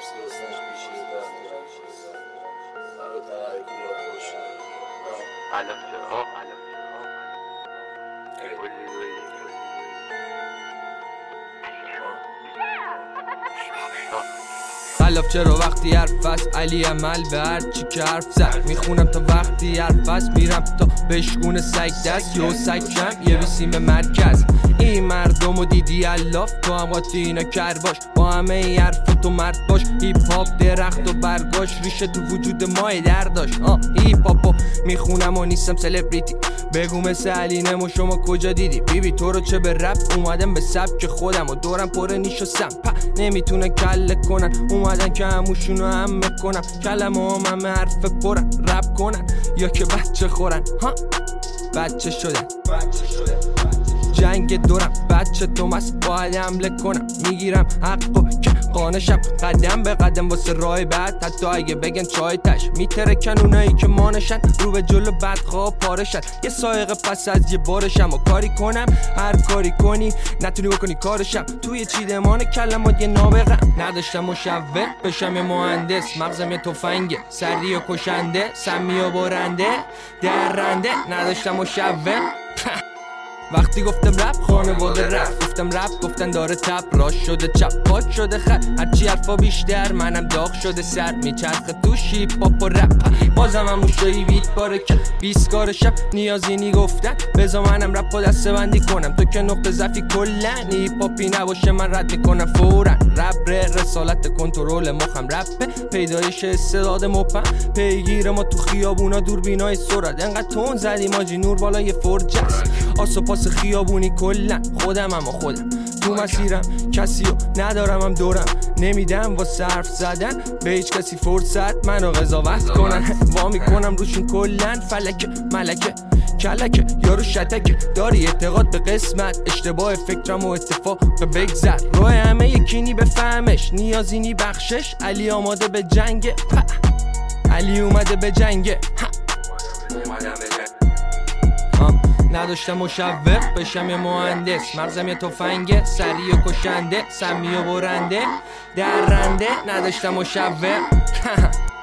خلاف چرا وقتی حرف است علی عمل به هر چی که حرف زد میخونم تا وقتی حرف است میرم تا بشگون سگ دست یا سگ کم یه بیسیم مرکز این مردمو دیدی الاف تو هم قاطی اینا کر باش با همه این حرف تو مرد باش هیپ هاپ درخت و برگاش ریشه تو وجود مای درداش هیپ هاپو میخونم و نیستم سلبریتی بگو مثل علی نمو شما کجا دیدی بیبی تو رو چه به رپ اومدم به سبک خودم و دورم پر نیش و سم نمیتونن کله کنن اومدن که هموشونو هم میکنم کلمه همه حرف پرن رپ کنن یا که بچه خورن بچه شدن جنگ دورم بچه تومس باید حمله کنم میگیرم حقو که قانشم قدم به قدم واسه راه بعد حتی اگه بگن چای تش میترکن اونایی که مانشن رو به جلو بدخواه پارشن یه سایقه پس از یه بارشم و کاری کنم هر کاری کنی نتونی بکنی کارشم توی چیدمان کلمات یه نابغم نداشتم مشوق بشم یه مهندس مغزم یه تفنگه سری و کشنده سمی و برنده درنده نداشتم مشوق وقتی گفتم رپ خانواده رفت گفتم رپ گفتن داره تپ راش شده چپ پاک شده خط هرچی حرفا بیشتر منم داغ شده سر میچرخه تو شیپ پاپ و رپ بازم هم موشایی بیت باره که 20 کار شب نیازینی گفتن بزا منم رپ با دسته بندی کنم تو که نقطه ضعفی کلن هیپ هاپی نباشه من رد میکنم فورا رپ رسالت کنترل مخم رپ پیدایش استعداد مپم پیگیر ما تو خیابونا دوربینای سرعت انقدر تون زدیم آجی نور بالای فرج است آسو پاس خیابونی کلن خودم تو مسیرم کسیو ندارم هم دورم نمیدم واسه حرف زدن به هیچ کسی فرصت منو قضاوت کنن وا میکنم روشون کلن فلک ملکه کلکه یارو شتکه داری اعتقاد به قسمت اشتباه فکرم و اتفاق بگذر راه همه یکینی بفهمش نیازینی بخشش علی آماده به جنگ علی اومده به جنگ نداشتم مشوق بشم یه مهندس مغزم یه تفنگه سری و کشنده سمی و برنده درنده نداشتم مشوق